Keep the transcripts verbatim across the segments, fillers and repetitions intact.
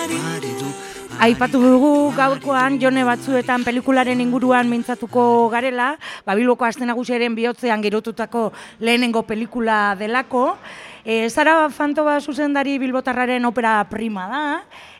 Aipatu dugu gaurkoan Jone batzuetan pelikularen inguruan mintzatuko garela, Bilboko Aste Nagusiaren bihotzean girotutako lehenengo pelikula delako. E, Sara Fantova zuzendari bilbotarraren opera prima da,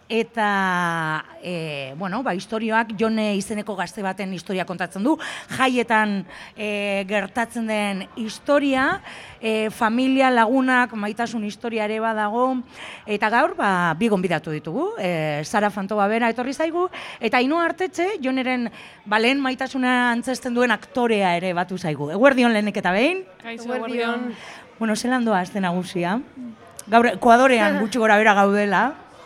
eta e, bueno, ba, historioak Jone izeneko gazte baten historia kontatzen du, jaietan e, gertatzen den historia, e, familia, lagunak, maitasun historia ere badago, eta gaur ba, bi gonbidatu ditugu, e, Sara Fantova bera etorri zaigu, eta Ainhoa Artetxe, Joneren ba, lehen maitasuna antzesten duen aktorea ere batu zaigu. Eguerdion lehenek eta behin? Kaixo, eguerdion. Bueno, zelan doa Aste Nagusia? Gaur, Ekuadorean gutxi gora bera gaudela.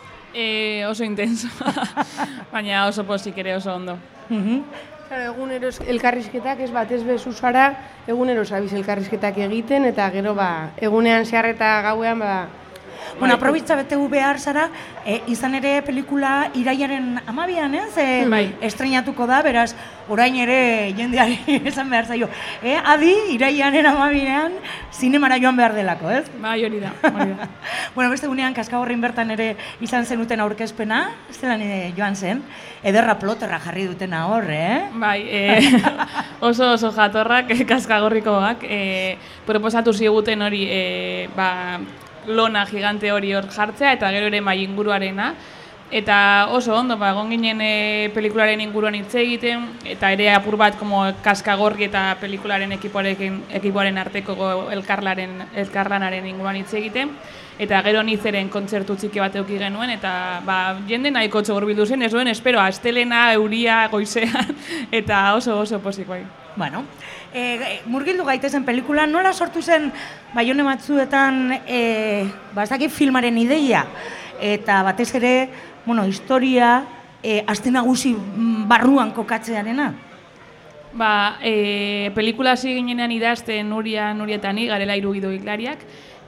E, oso intenso, baina oso pozik ere oso ondo. Uh-huh. Claro, egunero elkarrizketak ez bat ez bezu zara, egunero zabiz elkarrizketak egiten, eta gero ba, egunean zehar eta gauean ba... Bueno, aprobitza betegu behar zara, e, izan ere pelikula iraiaren amabian, ez? E, bai. Estrenatuko da, beraz, orain ere jendeari esan behar zaio. E, adi, iraiaren amabian, zinemara joan behar delako, ez? Bai, hori da, hori da. Bueno, beste gunean, Kaskagorrin bertan ere izan zenuten aurkezpena, zelan e, joan zen, ederra ploterra jarri dutena hor, eh? Bai, e, oso oso jatorrak, Kaskagorrikoak, e, proposatu ziguten hori, e, ba, lona gigante hori hor jartzea, eta gero ere mai inguruarena. Eta oso ondo, ba, egon ginen e, pelikularen inguruan hitz egiten, eta ere apur bat como Kaskagorri eta pelikularen ekipoarekin, ekipoaren arteko elkarlaren, elkarlanaren inguruan hitz egiten. Eta gero nizeren kontzertu txiki bat eduki genuen, eta ba, jende nahiko txogorbildu zen, ez duen, espero, astelena, euria, goizean, eta oso oso pozik bai. Bueno, e, murgildu gaitezen pelikula, nola sortu zen Jone batzuetan e, bazaki filmaren ideia, eta batez ere, bueno, historia, e, Aste Nagusi barruan kokatzearena? Ba, e, pelikula hasi ginenean idazten Nuria, Nuria eta ni, garela hiru gidoiklariak.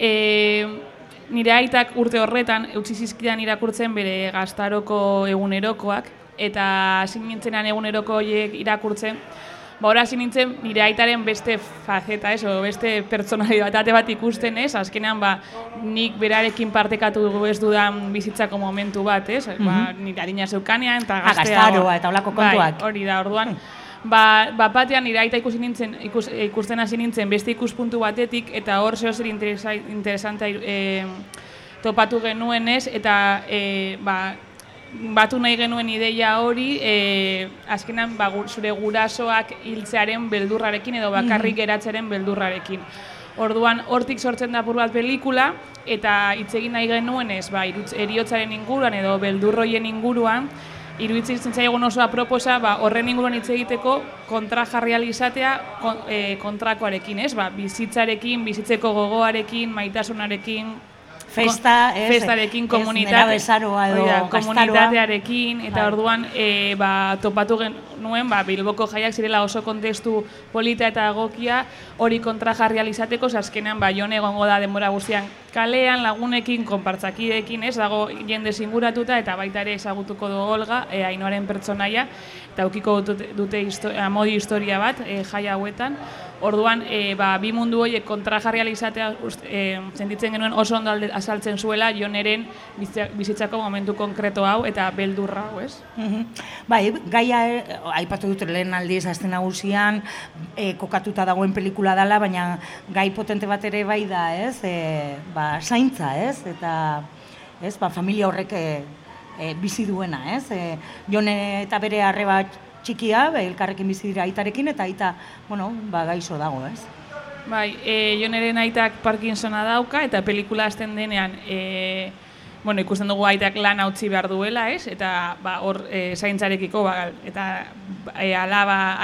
E, nire aitak urte horretan, eutsi zizkidan irakurtzen bere gaztaroko egunerokoak, eta hasi nintzenan eguneroko horiek irakurtzen, ba, hori hasi nintzen nire aitaren beste faceta, ez, o beste personalitate bat ikusten, ez, azkenean, ba, nik berarekin partekatu ez dudan bizitzako momentu bat, ez, mm-hmm. ba, nire harina zeukanean, eta gaztea... Agastaroa eta olako kontuak. Bai, hori da, orduan. Ba, ba batean nire aita ikusi nintzen, ikus, ikusten hasi nintzen beste ikuspuntu batetik, eta hor zeo zer interesa, interesanta e, topatu genuen ez, eta e, ba, batu nahi genuen ideia hori, e, azkenan ba, zure gurasoak hiltzearen beldurrarekin edo bakarrik geratzearen beldurrarekin. Orduan, hortik sortzen da apur bat pelikula, eta hitz egin nahi genuen ez, ba, heriotzaren inguruan edo beldurroien inguruan, iruditzen zaigun oso aproposa, ba, horren inguruan hitz egiteko kontra jarri ahal izatea kon, e, kontrakoarekin, ez? Ba, bizitzarekin, bizitzeko gogoarekin, maitasunarekin, Festa, ez, festarekin, komunitate, oida, komunitatearekin, eta orduan e, ba, topatu genuen ba, Bilboko jaiak zirela oso kontestu polita eta egokia hori kontra jarri ahal izateko, azkenean ba, Jone egongo da denbora guztian kalean, lagunekin, konpartzakideekin, ez, dago jende zinguratuta, eta baita ere ezagutuko du Olga, e, Ainhoaren pertsonaia, eta aukiko dute, dute histori, amodi historia bat e, jai hauetan. Orduan, e, ba, bi mundu horiek kontra jarri ahal izatea e, sentitzen genuen oso ondo azaltzen zuela Joneren bizitzako momentu konkreto hau eta beldurra hau, ez? Mm-hmm. Bai, gaia, e, aipatu dut lehen aldiz Aste Nagusian, e, kokatuta dagoen pelikula dela, baina gai potente bat ere bai da, ez? E, ba, zaintza, ez? Eta, ez, ba, familia horrek e, e, bizi duena, ez? E, Jone eta bere arreba txikia, elkarrekin bizi dira aitarekin, eta aita, bueno, ba, gaixo dago, ez? Bai, e, Joneren aitak Parkinsona dauka, eta pelikula hasten denean, e, bueno, ikusten dugu aitak lan utzi behar duela, ez? Eta, ba, hor, e, zaintzarekiko, ba, eta e, alaba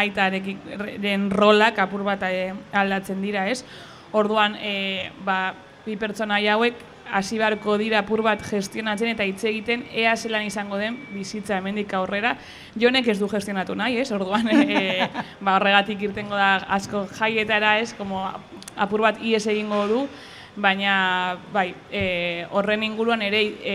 aitaren rolak apur bat e, aldatzen dira, ez? Orduan, e, ba, bi pertsonaia hauek, hasi beharko dira apur bat gestionatzen eta hitz egiten ea zelan izango den bizitza hemendik aurrera. Jonek ez du gestionatu nahi, ez? Orduan, e, ba, horregatik irtengo da asko jaietara, ez? Como apur bat ies egingo du, baina bai, e, horren inguruan ere e,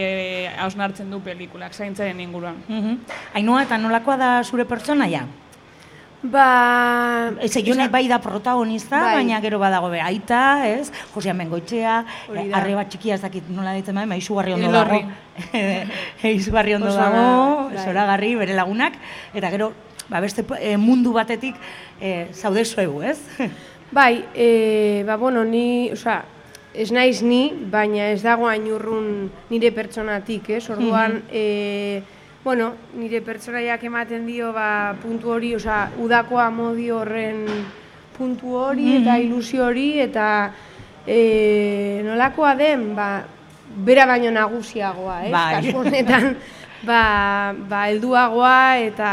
hausnartzen du pelikulak, zaintzaren inguruan. Mm-hmm. Ainhoa, eta nolakoa da zure pertsonaia? Ba... Ez, Jone bai da protagonista, bai. Baina gero badago be aita, ez? Josean Bengoetxea, arreba txikia ez dakit nola ditzen bai, izugarri ondo dago. Izugarri ondo dago, zoragarri, bere lagunak, eta gero, ba, beste e, mundu batetik e, zaude zuegu, ez? Bai, e, ba, bueno, ni, oza, ez naiz ni, baina ez dago hain urrun nire pertsonatik, ez? Orduan, e, bueno, nire pertsonaiak ematen dio, ba, puntu hori, oza, udako amodi horren puntu hori, eta ilusio hori, eta e, nolakoa den, ba, bera baino nagusiagoa, ez? Bai. Kasu honetan, ba, ba, helduagoa, eta,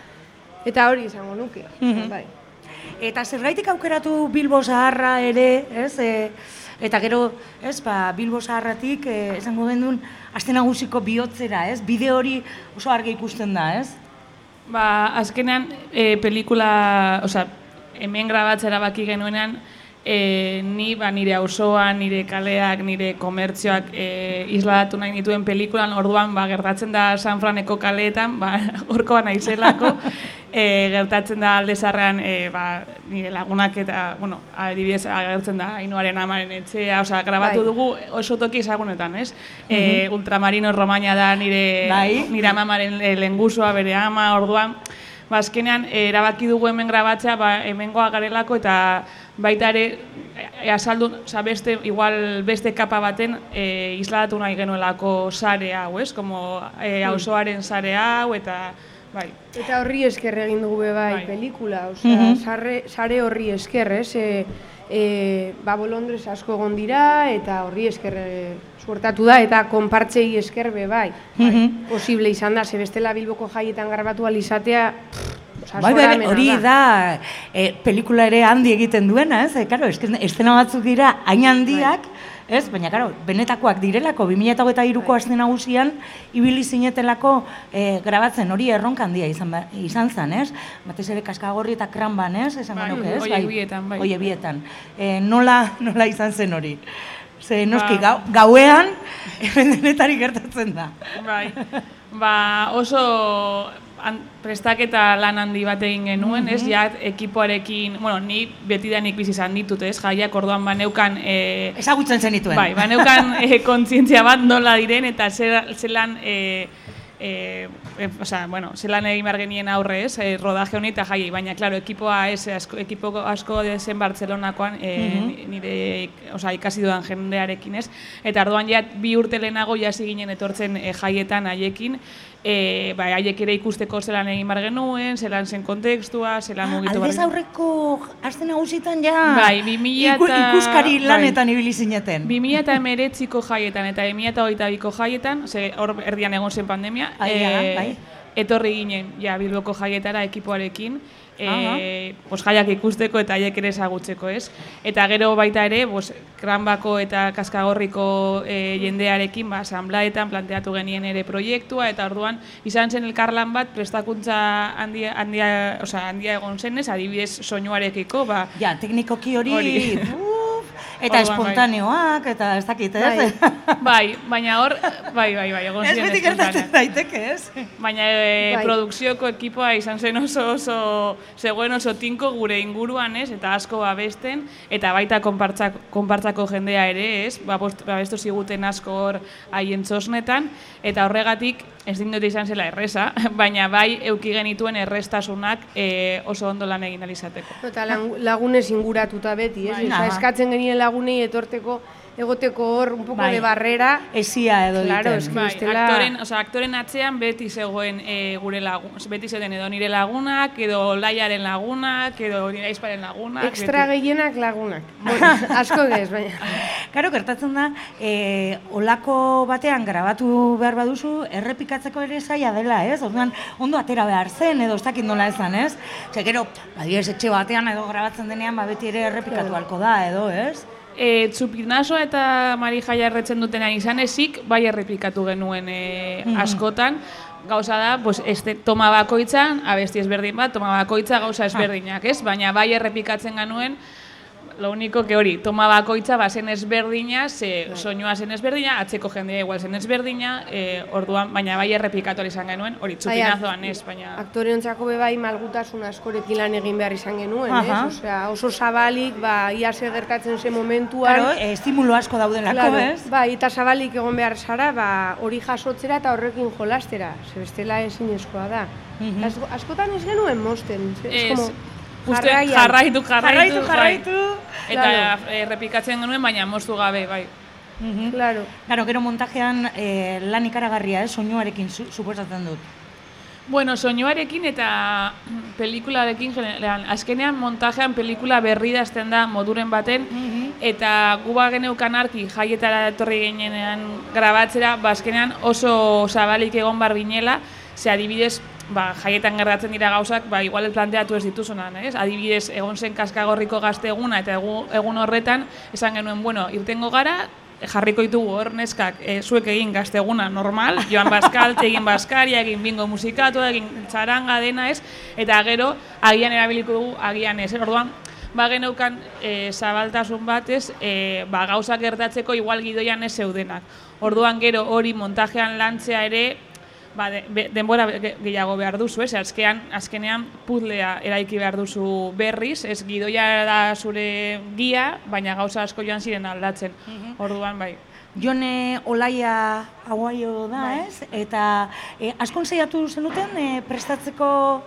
eta hori izango nuke, bai. Eta zergaitik aukeratu Bilbo Zaharra ere, ez? E, eta gero, ez, ba, Bilbo Zaharratik, e, esango gendun, Aste Nagusiko bihotzera, ez? Bide hori oso argi ikusten da, ez? Ba, azkenean, e, pelikula, osea, hemen grabatzera baki genuenean, e, ni, ba, nire auzoan, nire kaleak, nire komertzioak e, isladatu nahi nituen pelikulan, orduan, ba, gertatzen da San Franeko kaleetan, ba, horkoa naizelako, E, gertatzen da Alde Zaharrean e, ba, nire lagunak eta, bueno, adibidez agertzen da Ainuaren amaren etxea, osea, grabatu bai. Dugu oso toki ezagunetan, ez? E, uh-huh. Ultramarino Romaina da nire, bai. Nire amamaren lehengusua, bere ama, orduan, ba, azkenean, e, erabaki dugu hemen grabatzea, ba, hemengoa garelako eta baita ere, e, azaldu, oza, beste, igual beste kapa baten e, isladatu nahi genuelako sare hau, ez? Como e, auzoaren sare hau, eta bai. Eta horri esker egin dugu bai, bai. Pelikula, osea, mm-hmm. sare, sare horri esker, ez? E, e, ba, bolondrez asko egon dira, eta horri esker e, suertatu da, eta konpartzei esker be bai. Mm-hmm. Bai. Posible izan da, ze bestela Bilboko jaietan garbatu alizatea, bai, bai, hori da, da e, pelikula ere handi egiten duena, ez? E, karo, estena batzuk dira hain handiak, bai. Ez, baina, karo, benetakoak direlako, bi mila hogeita hiruko Aste Nagusian ibili zinetelako e, grabatzen hori erronka handia izan, izan zen, ez? Batez ere Kaskagorri eta Kranban, ez? Esango nuke, ez? Oie bietan, bai. Oie bietan. E, nola, nola izan zen hori? Ze, noski, ba. gau, gauean, denetari gertatzen da. Bai, ba, oso an, prestaketa lan handi bat egin genuen, mm-hmm. ez, ja, ekipoarekin, bueno, ni betidanik bizi izan ditut, ez, jaiak orduan baneukan... E, ezagutzen zenituen. Bai, baneukan e, kontzientzia bat nola diren, eta zelan... E, E, e, osea, bueno, zelan egin behar genien aurre, ez, e, rodaje honi eta jaiei, baina, klaro, ekipoa ez, asko, ekipo asko zen Bartzelonakoan, e, mm-hmm. nire, osea, ikasi dudan jendearekin, ez, eta orduan ja, bi urte lehenago jasi ginen etortzen e, jaietan haiekin, e, ba, haiek ere ikusteko zelan egin behar genuen, zelan zen kontekstua, zelan mugitu behar genuen. Aldez aurreko Aste Nagusitan ja, bai, bi mila Iku, ikuskari lanetan bai. Ibili zineten. bi mila hemeretziko jaietan eta bi mila hogeita biko jaietan, ze hor erdian egon zen pandemia, E, bai. Etorri ginen ja, Bilboko jaietara ekipoarekin, e, pos, jaiak ikusteko eta haiek ere ezagutzeko, ez? Eta gero baita ere, pos, Kranbako eta Kaskagorriko e, jendearekin ba, asanblaetan planteatu genien ere proiektua, eta orduan izan zen elkarlan bat prestakuntza handia, handia, oza, handia egon zenez, adibidez soinuarekiko. Ba, ja, teknikoki hori... hori. Eta orduan, espontaneoak, bai. Eta ez dakit, ez? Bai, bai, baina hor, bai, bai, bai, egon ziren espontaneoak. Ez beti gertatzen daiteke, ez? Baina e, bai. Produkzioko ekipoa izan zen oso, oso, zegoen oso tinko gure inguruan, ez? Eta asko babesten, eta baita konpartzak, konpartzako jendea ere, ez? Babestu ziguten asko hor haien txosnetan, eta horregatik, ez dindut izan zela erreza, baina bai euki genituen errestasunak e, oso ondo lan egin alizateko. Eta lagunez inguratuta beti, ez? Bai. Osa, eskatzen genien lagunei etorteko, egoteko hor un poco bai. De barrera. Esia edo claro, diten. Bai, aktoren, o sea, aktoren atzean beti zegoen e, gure lagun, beti zegoen edo nire lagunak, edo Laiaren lagunak, edo nire aizparen lagunak. Extra beti. Gehienak lagunak. Bueno, asko gez, baina. Karo, gertatzen da, e, olako batean grabatu behar baduzu, errepikatzeko ere zaila dela, ez? Orduan, ondo atera behar zen, edo ez dakit nola ezan, ez? Zer, gero, badiez etxe batean edo grabatzen denean, ba, beti ere errepikatu halko da, edo, ez? E, Txupinazoa eta Mari Jaia erretzen dutenean izan ezik, bai errepikatu genuen e, mm-hmm. askotan. Gauza da, pues, este, toma bakoitzan, abesti ezberdin bat, toma bakoitza gauza ezberdinak, ez? Baina bai errepikatzen genuen, lo único que hori, toma bakoitza bazen ezberdina, ze soinua zen ezberdina, atzeko jendea igual zen ezberdina, e, orduan, baina bai errepikatu izan genuen, hori txupinazoan ez, baina... Aktoreontzako be bai malgutasun askorekin lan egin behar izan genuen, ez? Osea, oso zabalik, ba, ia ze gertatzen zen momentuan... Claro, estimulo asko daudelako, claro, ez? Bai, eta zabalik egon behar zara, ba, hori jasotzera eta horrekin jolastera, ze bestela ezinezkoa da. Uh-huh. Asko, askotan ez genuen mosten, ez, como... Uste, jarraitu, jarraitu, jarraitu, eta errepikatzen genuen, baina moztu gabe, bai. Uh-huh. Claro. Claro, gero montajean eh, lan ikaragarria, eh, soinuarekin su, suposatzen dut. Bueno, soinuarekin eta pelikularekin, generalean, azkenean montajean pelikula berri dazten da moduren baten, uh-huh. eta guba geneukan arki jaietara etorri ginean grabatzera, ba, azkenean oso zabalik egon bar ginela, ze adibidez, ba, jaietan gertatzen dira gauzak, ba, igual planteatu ez dituzunan, ez? Adibidez, egon zen Kaskagorriko gazte eguna, eta egu, egun horretan, esan genuen, bueno, irtengo gara, jarriko ditugu hor neskak, e, zuek egin gazte eguna normal, joan bazkalte, egin bazkaria, egin bingo musikatu, egin txaranga dena, ez? Eta gero, agian erabiliko dugu, agian ez, orduan, ba, geneukan e, zabaltasun batez, e, ba, gauzak gertatzeko igual gidoian ez zeudenak. Orduan, gero, hori montajean lantzea ere, ba, de, be, denbora gehiago behar duzu, ez? Azkean, azkenean puzlea eraiki behar duzu berriz, ez gidoia da zure gia, baina gauza asko joan ziren aldatzen. Uh-huh. Orduan, bai. Jone Olaia Aguaio da, bai. Ez? Eta e, askon zeiatu zenuten e, prestatzeko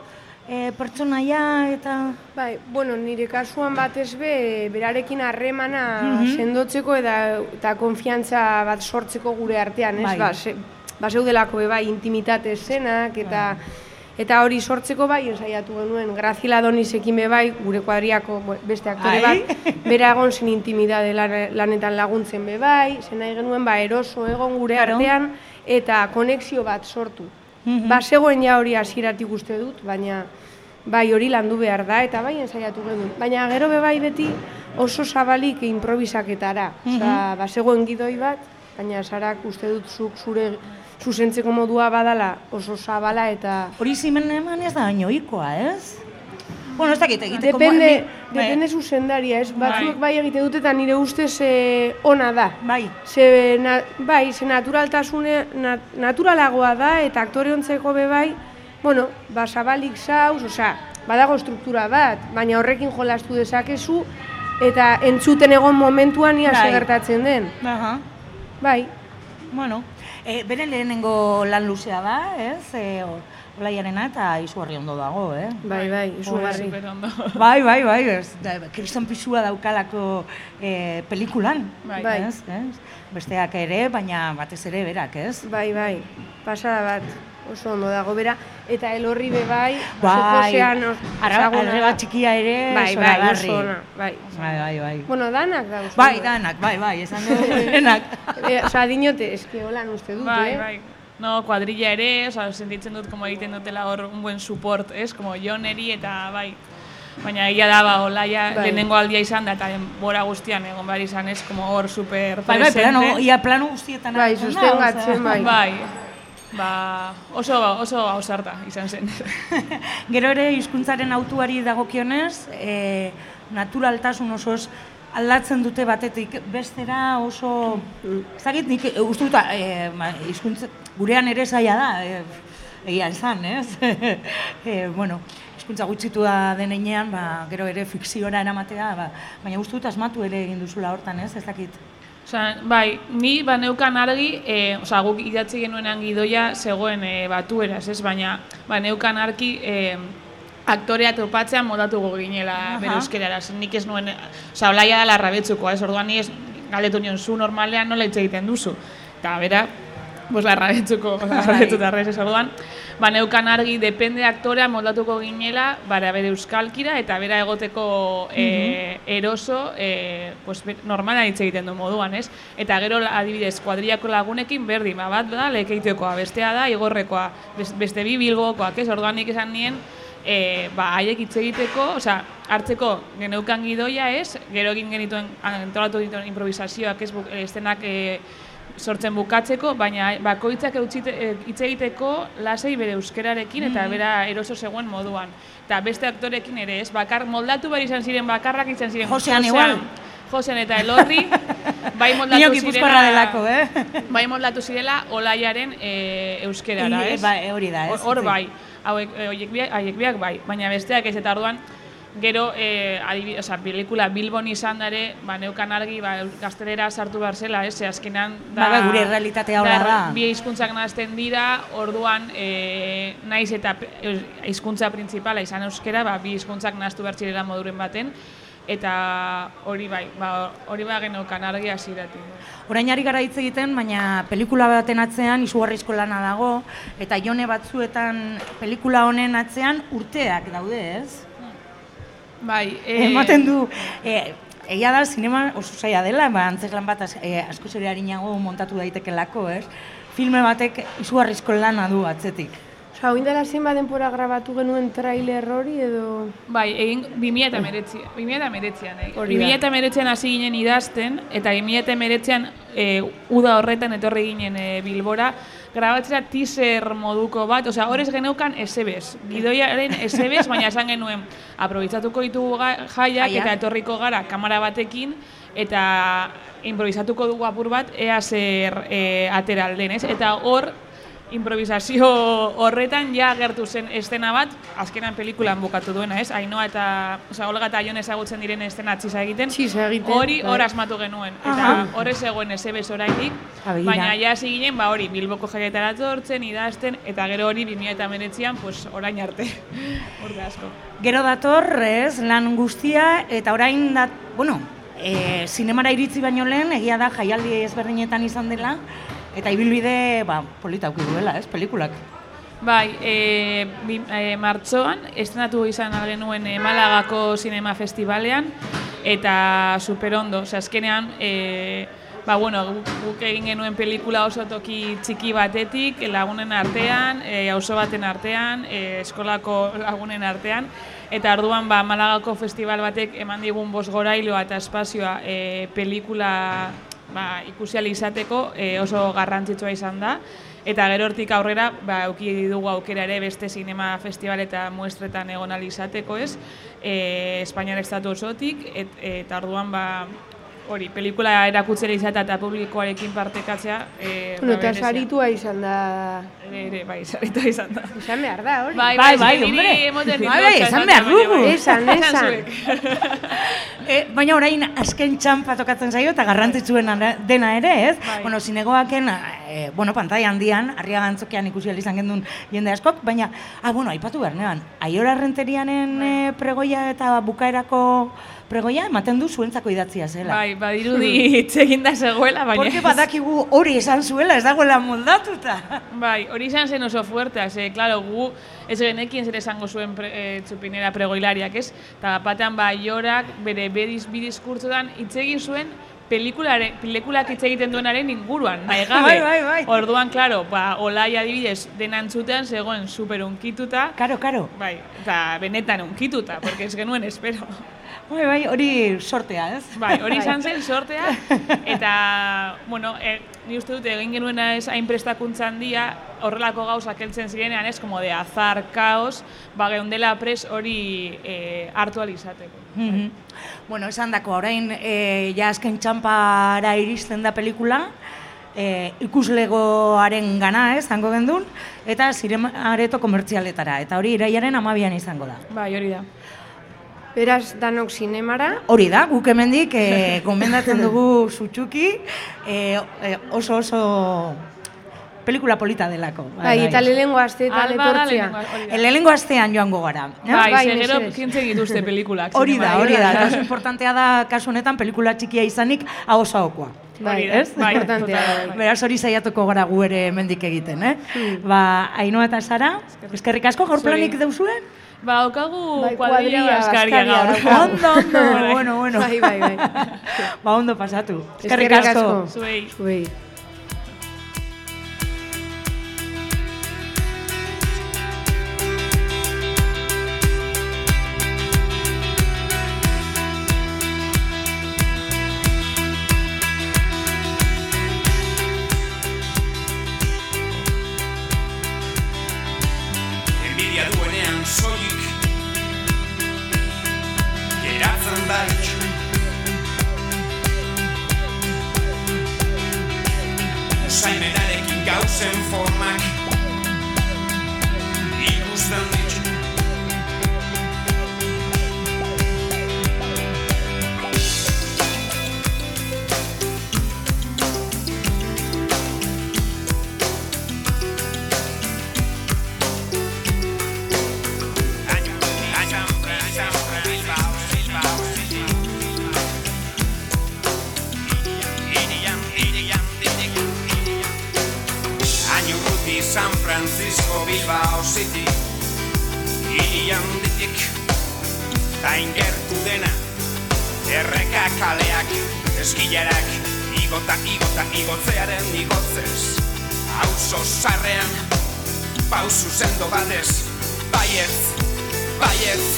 e, pertsonaia eta... Bai, bueno, nire kasuan batez be, berarekin harremana uh-huh. sendotzeko eta, eta konfiantza bat sortzeko gure artean, ez? Bai. Ba, se, Ba, zeudelako be bai intimitate eszenak eta eta hori sortzeko bai ensaiatu genuen Graciela Donisekin be bai gure kuadriako beste aktore bat bera egon zen intimidade lanetan laguntzen be bai, zen nahi genuen ba eroso egon gure artean eta konexio bat sortu. Uh-huh. Ba, zegoen ja hori hasieratik uste dut, baina bai hori landu behar da eta bai ensaiatu genuen. Baina gero be bai beti oso zabalik inprobisaketara. Uh-huh. Osea, ba, zegoen gidoi bat, baina Sarak uste dut zuk zure zuzentzeko modua badala oso zabala eta... Hori zimen eman ez da oikoa, ez? Bueno, ez dakit egiteko... Depende, depende zuzendaria, ez? Batzuek bai egite dut eta nire ustez eh, ona da. Bai. Ze, na, bai, ze naturaltasune, nat, naturalagoa da eta aktore ontzeko be bai, bueno, ba, zabalik zauz, osea, badago struktura bat, baina horrekin jolastu dezakezu eta entzuten egon momentuan ia bai. Gertatzen den. Aha. Bai. Bueno, e, bere lehenengo lan luzea da, ez? E, Olaiarena eta izugarri ondo dago, eh? Bai, bai, izugarri. Bai, bai, bai, ez. Kriston pisua daukalako e, pelikulan, bai. Ez? Ez? Besteak ere, baina batez ere berak, ez? Bai, bai, pasada bat. Oso ondo dago bera, eta Elorri be bai, bai, arreba txikia ere, bai, bai, oso ona, bai. Bai, bai, bai. Bueno, danak da, uste. Bai, danak, bai, bai, esan denak. Osa, dinote, eski holan uste dut, bai, eh? Bai, no, kuadrilla ere, osa, sentitzen dut, como egiten dutela hor un buen support, ez, como Joneri eta bai. Baina egia da, ba, Olaia bai. Lehenengo aldia izan da, eta bora guztian egon behar izan ez, como hor super bai, bai, plano, ia plano guztietan. Bai, sustengatzen, bai. Bai. Ba, oso, oso ausarta izan zen. Gero ere, hizkuntzaren autuari dagokionez, e, naturaltasun osoz aldatzen dute batetik bestera oso... Zagit, nik uste dut, e, hizkuntza, gurean ere zaila da, e, egia esan, ez? e, bueno, hizkuntza gutxitu da denean, ba, gero ere fikziora eramatea, ba, baina uste dut asmatu ere egin duzula hortan, ez? Ez dakit. Osa, bai, ni baneukan argi, e, osa, guk idatzi genuenan gidoia zegoen e, batueraz, ez? Baina baneukan argi e, aktorea topatzean modatuko ginela bere euskerara. Nik ez nuen, osa, Olaia da larrabetzuko, ez? Orduan ni ez galetu nion zu normalean nola hitz egiten duzu. Eta bera, pues larrabetzuko, larrabetzu tarrez ez orduan. Baneukan argi, depende aktorea moldatuko ginela, bara bere euskalkira eta bera egoteko e, eroso, e, pues, normala hitz egiten du moduan, ez? Eta gero adibidez, kuadriako lagunekin berdin, bat da, lekeitekoa, bestea da, igorrekoa, beste bi bilbokoak, ez? Orduan nik esan nien, e, ba, haiek hitz egiteko, osea, hartzeko geneukan gidoia, ez? Gero egin genituen, antolatu dituen improvisazioak, ez? Estenak, e, sortzen bukatzeko, baina bakoitzak hitz egiteko lasai bere euskerarekin eta bera eroso zegoen moduan. Eta beste aktorekin ere ez, bakar moldatu behar izan ziren, bakarrak izan ziren. Josean igual. Josean eta Elorri, bai moldatu zirela, delako, eh? bai moldatu zirela Olaiaren e, euskerara, ez? Ba, hori da, ez? Hor bai, hauek biak, biak bai, baina besteak ez eta orduan, gero, e, adibi, oza, pelikula Bilbon izan dare, ba, neukan argi, ba, gaztelera sartu behar zela, ez? Azkenan, da, ba, gure realitatea hori da. Bi hizkuntzak nahazten dira, orduan, e, naiz eta hizkuntza printzipala izan euskera, ba, bi hizkuntzak nahaztu behar zirela moduren baten, eta hori bai, ba, hori bai geneukan argi hasieratik. Orain ari gara hitz egiten, baina pelikula baten atzean izugarrizko lana dago, eta jone batzuetan pelikula honen atzean urteak daude, ez? Bai, e... ematen du, e, egia da, zinema oso zaila dela, ba, antzeklan bat e, asko zure harinago montatu daitekelako, ez? Filme batek izugarrizko lana du atzetik. Osa, oin dela zenba denpora grabatu genuen trailer hori edo... Bai, egin bi mila hemeretzian, bi mila hemeretzian, eh? bi mila hemeretzian hasi ginen idazten, eta bi mila hemeretzian e, uda horretan etorri ginen e, Bilbora, grabatzera teaser moduko bat, osea, horrez geneukan esebez, gidoiaren esebez, baina esan genuen, aprobizatuko ditugu jaiak eta etorriko gara kamera batekin, eta improvisatuko dugu apur bat, ea zer e, atera alden, ez? Eta hor, improvisazio horretan ja gertu zen estena bat, azkenan pelikulan bukatu duena, ez? Ainoa eta, osea, Olga eta Jon ezagutzen diren estena txisa egiten. Txisa egiten. Hori hor asmatu genuen. Eta horrez egoen esebez orainik, baina ja hasi ginen, ba hori, Bilboko jaietara tortzen, idazten, eta gero hori bi mila hemeretzian, pues orain arte. Urte asko. Gero dator, ez, lan guztia, eta orain da, bueno, e, zinemara iritzi baino lehen, egia da jaialdi ezberdinetan izan dela, eta ibilbide, ba, polita auki duela, ez, pelikulak. Bai, e, bi, e, martxoan, estrenatu izan algenuen e, Malagako Zinema Festivalean, eta superondo, ose, azkenean, e, ba, bueno, guk, guk egin genuen pelikula oso toki txiki batetik, lagunen artean, e, auzo baten artean, e, eskolako lagunen artean, eta orduan ba, Malagako festival batek eman digun bosgorailoa eta espazioa e, pelikula ba, ikusi ahal izateko e, oso garrantzitsua izan da. Eta gero hortik aurrera, ba, auki dugu aukera ere beste zinema festival eta muestretan egon ahal izateko, ez? E, Espainiar estatu osotik, et, eta orduan ba, hori, pelikula erakutzera izatea eta publikoarekin partekatzea. E, bueno, eta saritua izan da... Ere, bai, saritua izan da. Izan behar da, hori? Bai, bai, bai, hombre. Bai, bai, esan behar dugu. Esan, esan. E, baina orain azken txampa tokatzen zaio eta garrantzitsuen dena ere, ez? Bai. Bueno, zinegoaken, e, bueno, pantaila handian, Arriaga Antzokian ikusi ahal izan gendun jende askok, baina, ah, bueno, aipatu behar neban, Aiora Renterianen e, pregoia eta bukaerako pregoia ematen du zuentzako idatzia zela. Bai, badirudi hitz eginda zegoela, baina... Porque badakigu hori esan zuela, ez dagoela moldatuta. Bai, hori izan zen oso fuertea, ze, klaro, gu ez genekin zer esango zuen pre, e, txupinera pregoilariak, ez? Eta batean, ba, Aiorak bere bediz bidizkurtzotan hitz egin zuen pelikulare, pelikulak hitz egiten duenaren inguruan, nahi gabe. Bai, bai, bai. Orduan, klaro, ba, Olai adibidez dena entzutean zegoen super unkituta. Karo, karo. Bai, eta benetan unkituta, porque ez genuen espero. Bai, bai, hori sortea, ez? Bai, hori izan zen sortea, eta, bueno, e, ni uste dute egin genuena ez hain prestakuntza handia, horrelako gauzak heltzen zirenean, ez, como de azar, kaos, ba, geundela pres hori e, hartu ahal izateko. Mm-hmm. Bueno, esan dako, orain, e, ja azken txampara iristen da pelikula, e, ikuslegoaren gana, ez, zango gendun, eta zinemareto komertzialetara, eta hori iraiaren amabian izango da. Bai, hori da. Beraz, danok zinemara. Hori da, guk hemendik e, gomendatzen dugu sutsuki, e, e, oso oso pelikula polita delako. Bai, eta lehenengo aste eta letortzea. Lehenengo astean joango gara. Bai, bai, segero kintzen dituzte pelikulak. Hori da, hori da, eta oso importantea da kasu honetan pelikula txikia izanik hau oso haukoa. Bai, ez? Bai, importantea. Beraz hori saiatuko gara gu ere hemendik egiten, eh? Hmm. Ba, Ainhoa eta Sara, eskerrik asko, gaur planik deuzuen? Ba, daukagu bai, kuadrilla askaria gaur. Ondo, ondo, bueno, bueno. Bai, bai, bai. Ba, ondo pasatu. Eskerrik asko. Zuei. Zuei. soilik geratzen da itxu. Usaimenarekin gauzen formak ikusten ditu. San Francisco, Bilbao City, hirian ditik, ta ingertu dena, erreka kaleak, eskilarak, igota, igota, igotzearen igotzez, auzo sarrean, pausu sendo batez, baietz, baietz.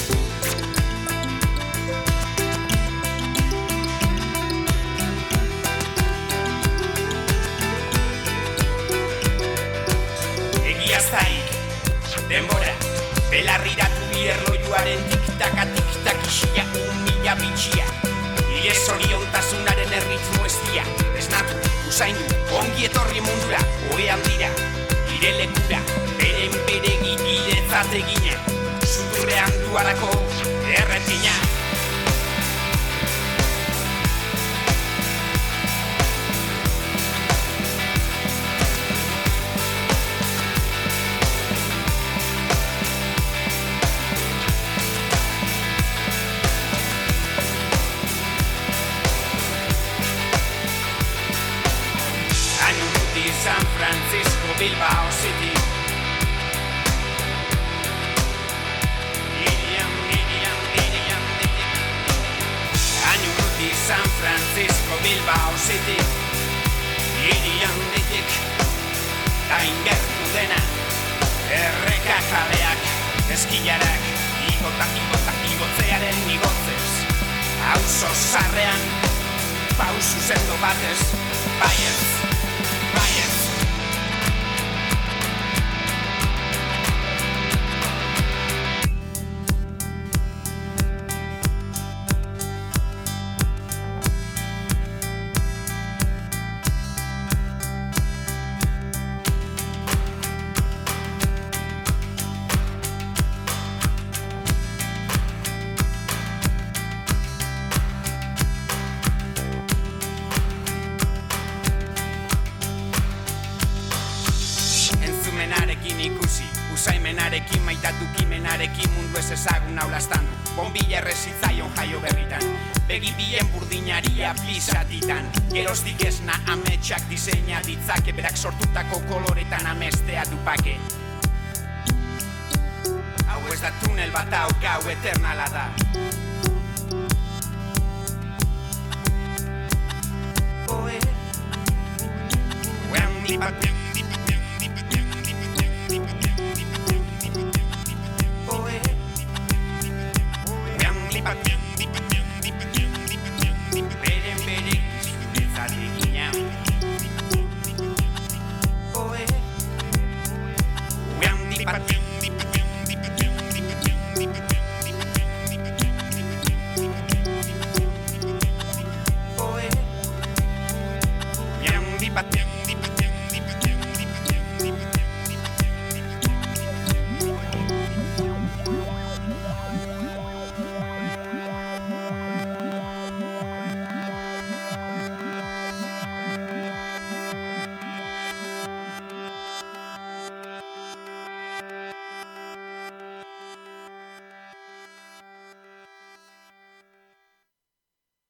Egiaztaik, denbora, belarriratu bierloiuaren tiktaka tiktak isia, umila bitxia. Ile zoriontasunaren erritmo estia, esnatu, usaindu, ongi etorri mundura, oean dira, ire lekura, beren beregi iretzat egine, suturrean duarako erretina. San Francisco, Bilbao City. Irian, irian, irian, Año Ruti, San Francisco, Bilbao City. Irian ditik, ta ingertu dena, erreka kaleak, eskilarak, igota, igota, igotzearen igotzez. Auzo sarrean, pausu sendo batez, baietz. Baietz. Menarekin ikusi, usaimenarekin maitatu kimenarekin mundu ez ezagun aulastan du. Bombilla errezitzaion jaio berritan, begi bien burdinaria pisatitan. Geroztik esna ametsak diseina ditzake, berak sortutako koloretan amestea dupake. Hau ez da tunel bat hau gau eternala da. Oe, uean lipat. Beren bere zuretzat egina. Oe, uean dipat. Oe, uean dipat.